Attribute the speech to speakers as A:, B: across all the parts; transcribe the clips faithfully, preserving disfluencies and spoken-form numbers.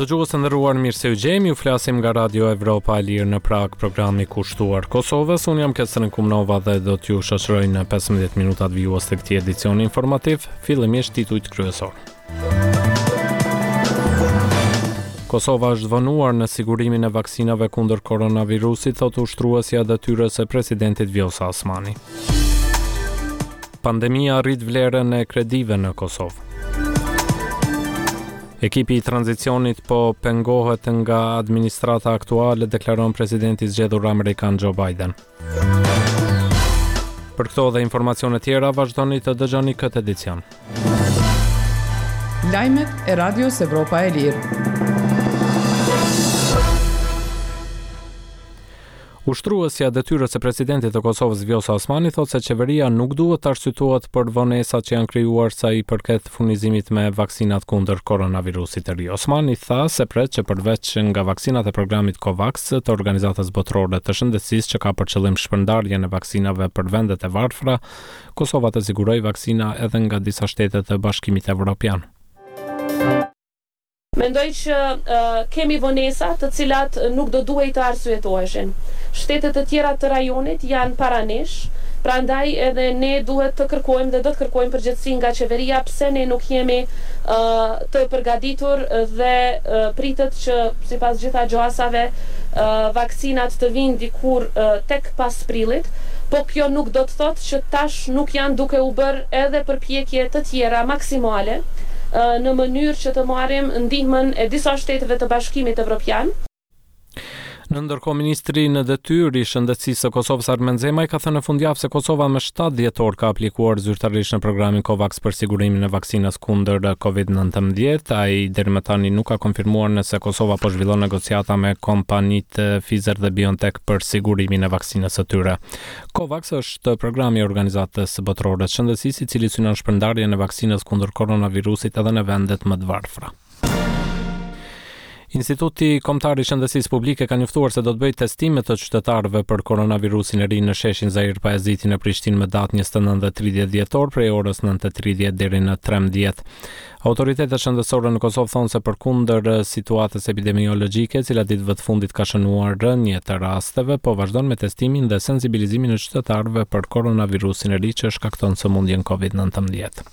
A: Dëgjues të nderuar, mirë se u gjejmë. Ju flasim nga Radio Evropa e Lirë në Prag, programi kushtuar Kosovës. Unë jam Ketrin Kumnova dhe do t'ju shoqëroj në pesëmbëdhjetë minutat vijues të këtij edicioni informativ. Fillimisht titujt kryesor. Kosova është vonuar në sigurimin e vaksinave kundër koronavirusit, thot ushtruesja e detyrës së presidentit Vjosa Osmani. Pandemia rrit vlerën e kredive në Kosovë. Ekipi i tranzicionit po pengohet nga administrata aktuale, deklaron presidenti i zgjedhur amerikan Joe Biden. Për këto dhe informacione tjera, vazhdoni të dëgjoni këtë edicion.
B: Lajmet e Radios Evropa e Lirë.
A: Ushtruesja e detyrës së presidentit të Kosovës Vjosa Osmani thotë se qeveria nuk duhet të arsyetohet për vonesat që janë krijuar sa i përket furnizimit me vaksinat kundër koronavirusit të ri. Osmani tha se pret që përveç nga vaksinat e programit COVAX të organizatës botërore të shëndetësisë që ka për qëllim shpërndarjen e vaksinave për vendet e varfra, Kosova të sigurojë vaksina edhe nga disa shtete të Bashkimit Evropian.
C: Mendoj që uh, kemi vonesa të cilat nuk do duhej të arsyetoheshin. Shtetet e tjera të rajonit janë para nesh, prandaj edhe ne duhet të kërkojmë dhe do të kërkojmë përgjegjësi nga qeveria pse ne nuk jemi uh, të përgatitur dhe uh, pritet që sipas gjitha gjasave uh, vaksinat të vinë dikur uh, tek pas prillit, po kjo nuk do të thotë që tash nuk janë duke u bërë edhe përpjekje të tjera maksimale në mënyrë që të marrim ndihmën e disa shteteve të Bashkimit Evropian.
A: Në ndërkohë, ministri në detyrë i shëndetësisë së Kosovës Armen Zemaj ka thënë në fundjavë se Kosova më shtatë dhjetor ka aplikuar zyrtarisht në programin COVAX për sigurimin e vaksinës kundër kovid nineteen. Ai deri më tani nuk ka konfirmuar nëse Kosova po zhvillon negociata me kompanitë Pfizer dhe BioNTech për sigurimin e vaksinës së tyre. COVAX është programi i organizatës botërore të shëndetësisë i cili synon shpërndarjen e vaksinës kundër koronavirusit edhe në vendet më të varfra. Instituti Kombëtar i Shëndetësisë Publike ka njoftuar se do të bëjë testime të qytetarëve për koronavirusin e ri në sheshin Zair Pajaziti në Prishtinë me datë njëzet e nëntë dhe tridhjetë dhjetor prej orës nëntë e tridhjetë deri në trembëdhjetë. Autoritetet shëndetësore në Kosovë thonë se përkundër situatës epidemiologjike, e cila ditëve të fundit ka shënuar rënje të rasteve, po vazhdon me testimin dhe sensibilizimin e qytetarëve për koronavirusin e ri që shkakton sëmundjen kovid nineteen.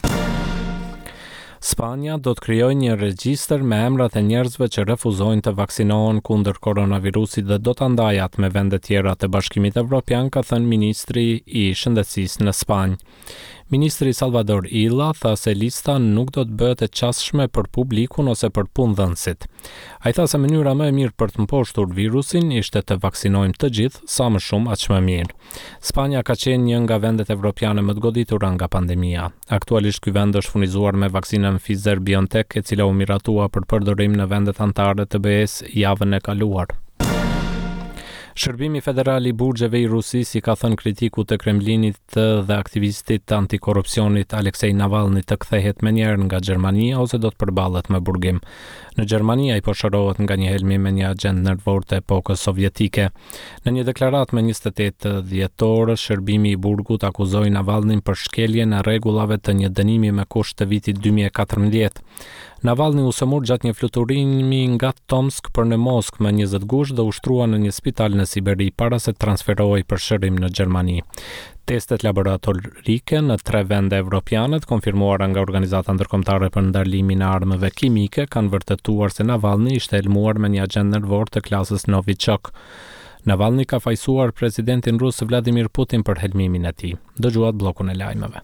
A: Spanja do të krijojë një regjistër me emrat e njerëzve që refuzojnë të vaksinohen kundër koronavirusit dhe do ta ndajë atë me vende tjera të Bashkimit Evropian, ka thënë ministri i shëndetësisë në Spanjë. Ministri Salvador Illa tha se lista nuk do të bëhet e qasshme për publikun ose për punëdhënësit. Ai tha se mënyra më e mirë për të mposhtur virusin ishte të vaksinojmë të gjithë, sa më shumë aq më mirë. Spanja ka qenë një nga vendet evropiane më të goditura nga pandemia. Aktualisht ky vend është furnizuar me vaksinën Pfizer BioNTech, e cila u miratua për përdorim në vendet anëtare të B E-s javën e kaluar. Shërbimi federal i burgjeve i Rusisë i ka thënë kritikut të Kremlinit dhe aktivistit antikorrupsionit Aleksej Navalny të kthehet menjëherë nga Gjermania ose do të përballet me burgim. Në Gjermani ai po shërohet nga një helmi me një agjent nervor të epokës sovjetike. Në një deklaratë me njëzet e tetë dhjetor, shërbimi i burgut akuzoi Navalnyn për shkeljen e rregullave të një dënimi me kusht të vitit dy mijë e katërmbëdhjetë. Navalny u sëmur gjatë një fluturimi nga Tomsk për në Moskë më njëzet gusht dhe u shtrua në një spital në Siberi para se transferohej për shërim në Gjermani. Testet laboratorike në tre vende evropiane të konfirmuara nga Organizata Ndërkombëtare për Ndalimin e Armëve Kimike kanë vërtetuar se Navalny ishte helmuar me një agjent nervor të klasës Novichok. Navalny ka fajsuar presidentin rus Vladimir Putin për helmimin e tij. Dëgjuat bllokun e lajmeve.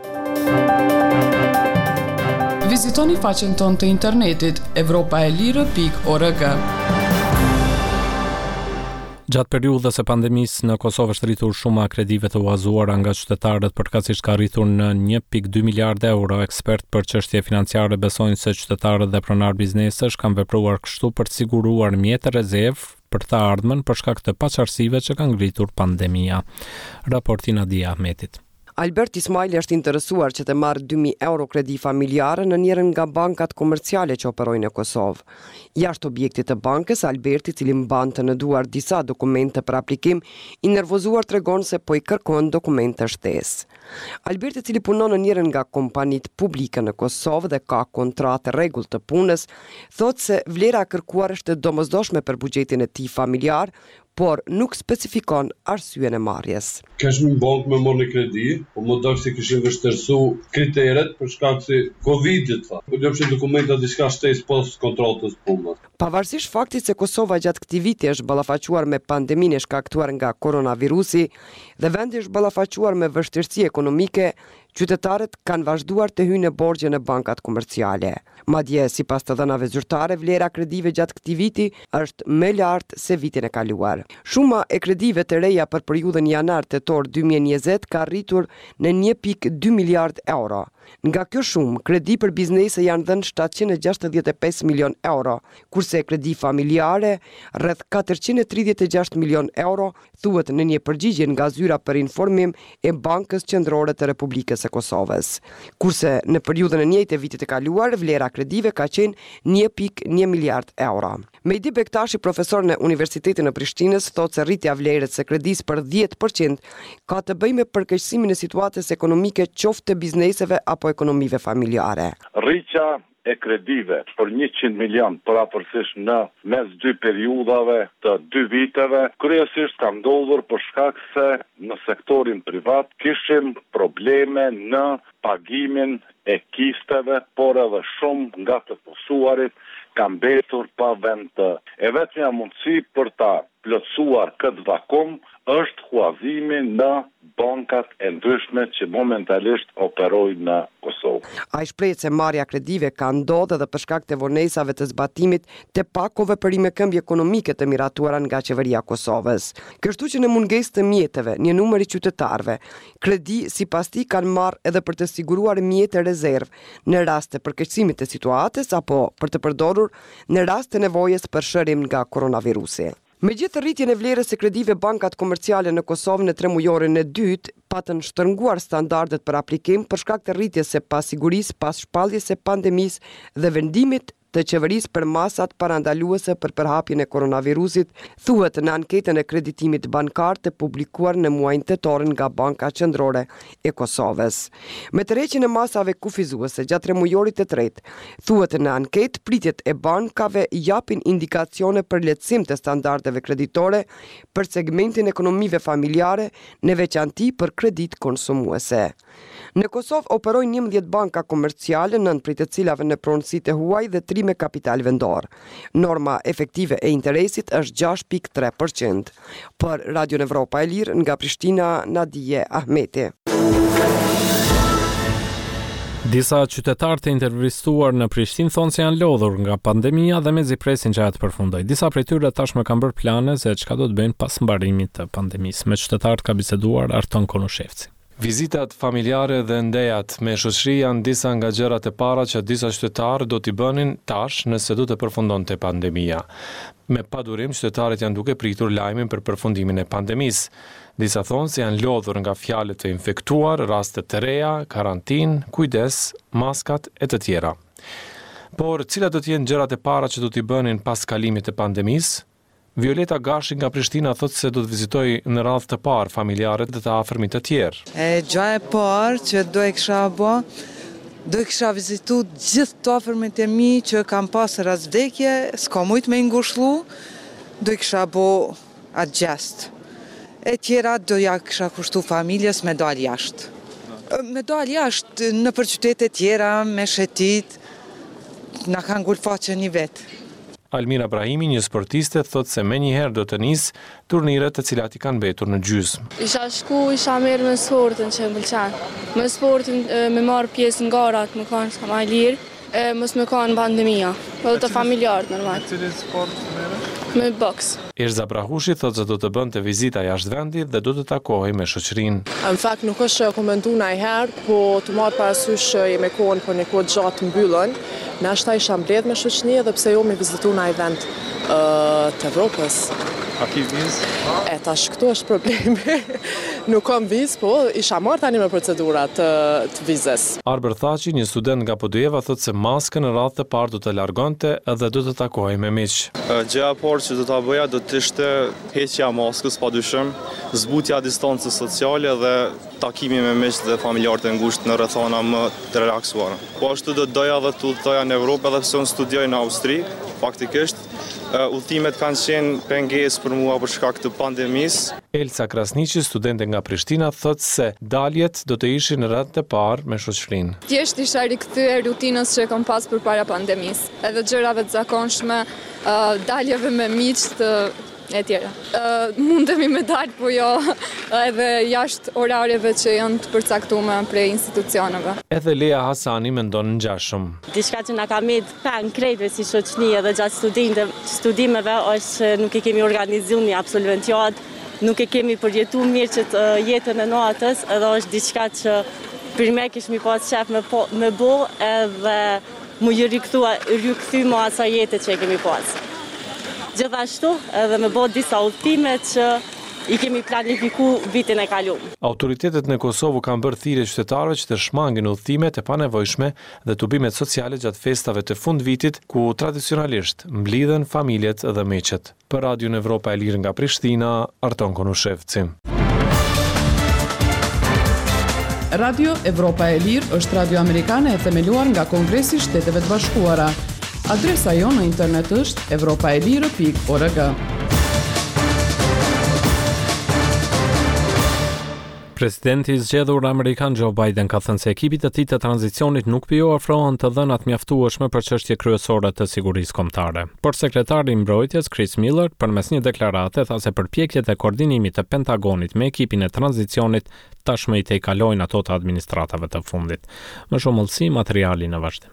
B: Vizitoni faqen tonë të internetit evropaelire pikë org.
A: Gjatë periudhës së pandemisë në Kosovë është rritur shuma e kredive të uazuara nga qytetarët, përkatësisht ka rritur në një pikë dy miliardë euro. Ekspert për çështje financiare besojnë se qytetarët dhe pronar biznesesh kanë vepruar kështu për të siguruar mjete rezervë për të ardhmen për shkak të paqartësive që kanë ngritur pandemia. Raporti Nadia Ahmetit.
D: Albert Ismaili është interesuar që të marrë dy mijë euro kredi familjare në njërin nga bankat komerciale që operojnë në Kosovë. Jashtë objektit të bankës, Alberti, cili mbante në duar disa dokumente për aplikim, i nervozuar tregon se po i kërkon dokumente shtesë. Alberti, cili punon në njërin nga kompanitë publike në Kosovë dhe ka kontratë rregull të punës, thotë se vlera e kërkuar është e domosdoshme për buxhetin e tij familjar, por nuk specifikon arsyen e marrjes.
E: Keshme në bank me morë në kredi, po më dojë se këshim vështërsu kriteret për shkak se Covidit, tha. Po lëpshe dokumenta diçka shtesë pas kontratës punës.
D: Pavarësisht faktit se Kosova gjatë këtij viti është ballafaquar me pandeminë e shkaktuar nga koronavirusi dhe vendi është ballafaquar me vështirësi ekonomike, qytetarët kanë vazhduar të hyjnë në borxhe në bankat komerciale. Madje sipas të dhënave zyrtare, vlera e kredive gjatë këtij viti është më lart se vitin e kaluar. Shuma e kredive të reja për periudhën janar-tetor dy mijë e njëzet ka rritur në një pikë dy miliard euro. Nga kjo shumë, kredi për biznese janë dhënë shtatëqind e gjashtëdhjetë e pesë milion euro, kurse kredi familjare rreth katërqind e tridhjetë e gjashtë milion euro, thuhet në një përgjigje nga zyra për informim e Bankës Qendrore të Republikës së Kosovës. Kurse në periudhën e njëjtë të vitit të kaluar, vlera kredive ka qenë një pikë një miliard euro. Mejdi Bektashi, profesor në Universitetin e Prishtinës, thotë se rritja vlerës së kredisë për dhjetë përqind ka të bëjë me përkeqësimin e situatës ekonomike qoftë të bizneseve apo ekonomive familjare.
F: Rritja e kredive për njëqind milion përapërsisht në mes dy periudhave të dy viteve, kryesisht ka ndodhur për shkak se në sektorin privat kishim probleme në pagimin e kisteve, por edhe shumë nga të posuarit ka mbetur pa vend të. E vetmja mundësi për ta plotësuar këtë vakum është huazimi në bankat e ndryshme që momentalisht operojnë në Kosovë.
D: Ai shpreh se marrja kredive ka ndodhur edhe për shkak të vonesave të zbatimit të pakove për imekëmbje ekonomike të miratuara nga qeveria e Kosovës. Kështu që në mungesë të mjeteve, një numër i qytetarëve, kredi sipas tij kanë marrë edhe për të siguruar mjete rezervë në rast të përkeqësimit të situatës apo për të përdorur në rast të nevojës për shërim nga koronavirusi. Megjithë rritjen e vlerës së kredive, bankat komerciale në Kosovë në tremujorin e dytë patën shtrënguar standardet për aplikim për shkak të rritjes së pasigurisë pas shpalljes së pandemisë dhe vendimit të qeverisë për masat parandaluese për përhapjen e koronavirusit, thuhet në anketën e kreditimit bankar të publikuar në muajin tetor nga Banka Qendrore e Kosovës. Me tërheqjen e masave kufizuese gjatë tremujorit të tretë, thuhet në anketë pritjet e bankave japin indikacione për lehtësim të standardeve kreditore për segmentin ekonomive familjare, në veçanti për kredit konsumuese. Në Kosovë operojnë njëmbëdhjetë banka komerciale, nënt prej të cilave në pronësitë e huaj dhe tri me kapital vendor. Norma efektive e interesit është gjashtë pikë tre përqind. Për Radio Evropa e Lirë, nga Prishtina, Nadije Ahmeti.
A: Disa qytetarë të intervistuar në Prishtinë thonë se janë lodhur nga pandemia dhe mezi presin që ajo të përfundoj. Disa prej tyre tashmë kanë bërë plane se çka do të bëjnë pas mbarimit të pandemisë. Me qytetarët ka biseduar Arton Konushevci.
G: Vizitat familjare dhe ndejat me shoqëri janë disa nga gjërat e para që disa qytetarë do t'i bënin tash nëse do të përfundonte pandemia. Me padurim, qytetarët janë duke pritur lajmin për përfundimin e pandemisë. Disa thonë se janë lodhur nga fjalët të infektuar, raste të reja, karantinë, kujdes, maskat e të tjera. Por cilat do të jenë gjërat e para që do t'i bënin pas kalimit të pandemisë? Violeta Gashi nga Prishtina thotë se do të vizitoj në radhë të parë familjarët dhe të afërmit të tjerë.
H: E gjaja e parë që do e kisha bë, do e kisha vizitu gjithë të afërmit e mi që kam pasë rasvdekje, s'ka mujt me ngushëllu, do e kisha bë atë gjest. E tjera do ja kisha kushtu familjes me dalë jashtë. Me dalë jashtë në për qytetet tjera, me shetit, na kanë ngullë faqe një vetë.
G: Almira Brahimi, një sportiste, thotë se me njëherë do të nisë turniret të cilat i kanë betur në gjysmë.
I: Isha shku, isha merë me sportin që më pëlqen. Me sportin me marë pjesë në garat, më kanë sa ma lirë, mos me kanë pandemia, dhe të familjarët normal.
G: E cili sport merë?
I: Me boks.
G: Erza Brahushi thotë se do të bënte vizita jashtë vendit dhe do të takohej me shoqërinë.
J: Në fakt nuk është komentu najherë, po të marrë parasysh që jemi kohën për një kohë gjatë të mbyllën, në ashta isha mbledh me shoqëni edhe pse jo me vizitu në vend uh, të Evropës.
K: A ki vizë?
J: E tash këtu është problemi. Nuk kam vizë, po isha marrë tani me procedurat të, të vizës.
G: Arber Thaçi, një student nga Podujeva, thotë se maskën në radhë të parë do të largonte edhe do të takohej me miq.
K: Gjëja e parë që do ta bëja do të ishte heqja e maskës, padyshim, zbutja e distancës sociale dhe takimi me miq dhe familjarët e ngushtë në rrethana më të relaksuara. Po ashtu do të doja edhe të udhtoja në Evropë, edhe pse unë studioj në Austri, faktikisht. Udhëtimet kanë qenë pengesë për mua për shkak të pandemisë.
G: Elsa Krasniqi, studente nga Prishtina, thotë se daljet do të ishin në radhë të parë me shoqërinë.
I: Thjesht isha rikthyer rutinës që kam pas përpara pandemisë, edhe gjërave të zakonshme, daljeve me miq të e tjera. Uh, mundemi me dalë, po jo edhe jashtë orareve që janë të përcaktuara prej institucioneve.
G: Edhe Lea Hasani mendon ngjashëm.
L: Diçka që na ka marrë peng krejtëve si shoqëni edhe gjatë studimeve, studimeve është nuk e kemi organizuar një absolventiad, nuk e kemi përjetuar mirë që të jetën e natës, edhe është diçka që për me kishmi pas qef me, po, me bo edhe mu ju rikthy më asaj jete që e kemi pas. Gjithashtu edhe me bë disa udhëtime që i kemi planifiku vitin e kaluar.
G: Autoritetet në Kosovë kanë bërë thirrje qytetarëve që të shmangin udhëtimet e panevojshme dhe tubimet sociale gjatë festave të fundvitit, ku tradicionalisht mblidhen familjet dhe miqet. Për Radion Evropa e Lirë nga Prishtina, Arton Konushevci.
B: Radio Evropa e Lirë është radio amerikane e themeluar nga Kongresi i Shteteve të Bashkuara. Adresa jo në internet është evropaelire pikë org.
A: Presidenti i zgjedhur amerikan Joe Biden ka thënë se ekipit të tij të tranzicionit nuk po ofrohen të dhënat mjaftueshme për çështje kryesore të sigurisë kombëtare. Por sekretari i mbrojtjes Chris Miller, përmes një deklarate, tha se përpjekjet e koordinimit të Pentagonit me ekipin e tranzicionit tashmë i tejkalojnë ato të administratave të fundit. Më shumë mëllësi, materiali në vazhdim.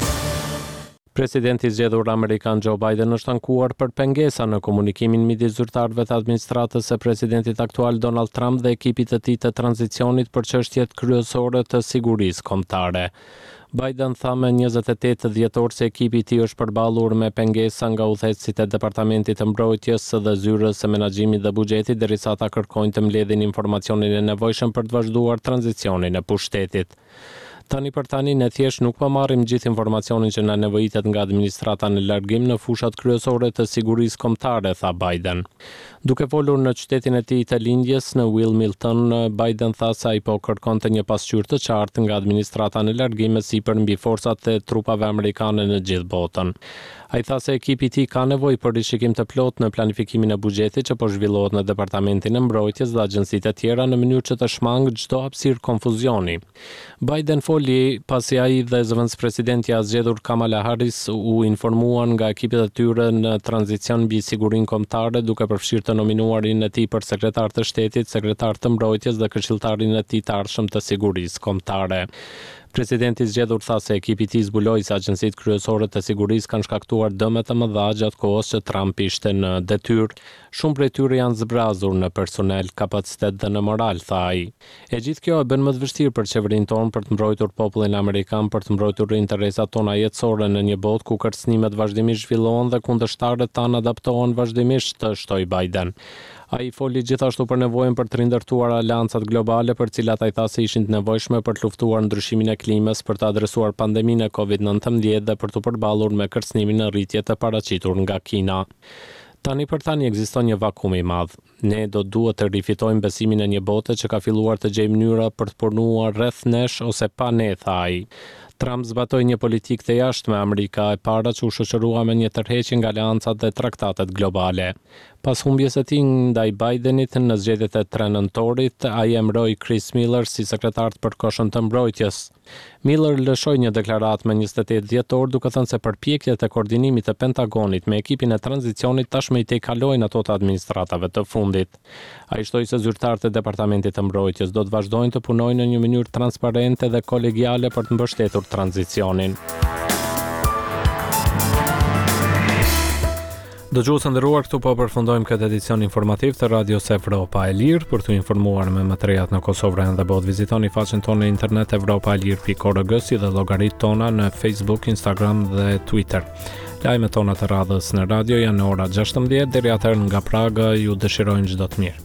A: Presidenti i zgjedhur amerikan Joe Biden është ankuar për pengesa në komunikimin midis zyrtarëve të administratës së presidentit aktual Donald Trump dhe ekipit të tij të tranzicionit për çështjet kryesore të sigurisë kombëtare. Biden tha me njëzet e tetë dhjetor se ekipi i tij është përballur me pengesa nga udhëheqësit e Departamentit të Mbrojtjes dhe Zyrës së Menaxhimit dhe Buxhetit derisa ata kërkojnë të mbledhin informacionin e nevojshëm për të vazhduar tranzicionin e pushtetit. Tani për tani ne thjesht nuk po marrim gjithë informacionin që na nevojitet nga administrata në largim në fushat kryesore të sigurisë kombëtare, tha Biden. Duke folur në qytetin e tij të lindjes në Wilmington, Biden tha se ai po kërkonte një pasqyrë të qartë nga administrata në largim me sipër mbi forcat e trupave amerikane në gjithë botën. Ai tha se ekipi i tij ka nevojë për rishikim të plotë në planifikimin e buxhetit që po zhvillohet në Departamentin e Mbrojtjes dhe agjencitë e tjera në mënyrë që të shmangë çdo hapësirë konfuzioni. Biden foli pasi ai dhe zëvendëspresidentja e zgjedhur Kamala Harris u informuan nga ekipet e tyre në tranzicion mbi sigurinë kombëtare, duke përfshirë të nominuarin e tij për sekretar të shtetit, sekretar të mbrojtjes dhe këshilltarin e tij të arshëm të sigurisë kombëtare. Presidenti i zgjedhur tha se ekipi i tij zbuloi se agjencitë kryesore të sigurisë kanë shkaktuar dëme të mëdha gjatë kohës që Trump ishte në detyrë. Shumë prej tyre janë zbrazur në personel, kapacitet dhe në moral, tha ai. E gjithë kjo e bën më të vështirë për qeverinë tonë për të mbrojtur popullin amerikan, për të mbrojtur interesat tona jetësore në një botë ku kërcënimet vazhdimisht zhvillohen dhe kundërshtarët tanë adaptohen vazhdimisht, shtoi Biden. Ai foli gjithashtu për nevojën për të rindërtuar aleancat globale për cilat ai tha se ishin të nevojshme për të luftuar ndryshimin e klimës, për të adresuar pandeminë e covid nineteen dhe për të përballur me kërcënimin në rritje të paraqitur nga Kina. Tani për tani ekziston një vakum i madh. Ne do duhet të rifitojmë besimin e një bote që ka filluar të gjejë mënyra për të punuar rreth nesh ose pa ne, tha ai. Trump zbatoi një politikë të jashtme Amerika e para që u shoqërua me një tërheqje nga aleancat dhe traktatet globale. Pas humbjes së tij ndaj Bidenit në zgjedhjet e tre nëntorit, ai emëroi Chris Miller si sekretar të përkohshëm të mbrojtjes. Miller lëshoi një deklaratë më njëzet e tetë dhjetor duke thënë se përpjekjet e koordinimit të Pentagonit me ekipin e tranzicionit tashmë i tejkalojnë ato të administratave të fundit. Ai shtoi se zyrtarët e Departamentit të Mbrojtjes do të vazhdojnë të punojnë në një mënyrë transparente dhe kolegiale për të mbështetur tranzicionin. Dëgjues të nderuar, këtu po përfundojmë këtë edicion informativ të Radios Evropa e Lirë. Për të informuar me materiat në Kosovë dhe botë, vizitoni faqen tonë në internet evropaelir pikë org si dhe llogaritë tona në Facebook, Instagram dhe Twitter. Lajmet tona të radhës në radio janë në ora gjashtëmbëdhjetë, deri atëherë nga Praga ju dëshirojnë çdo të mirë.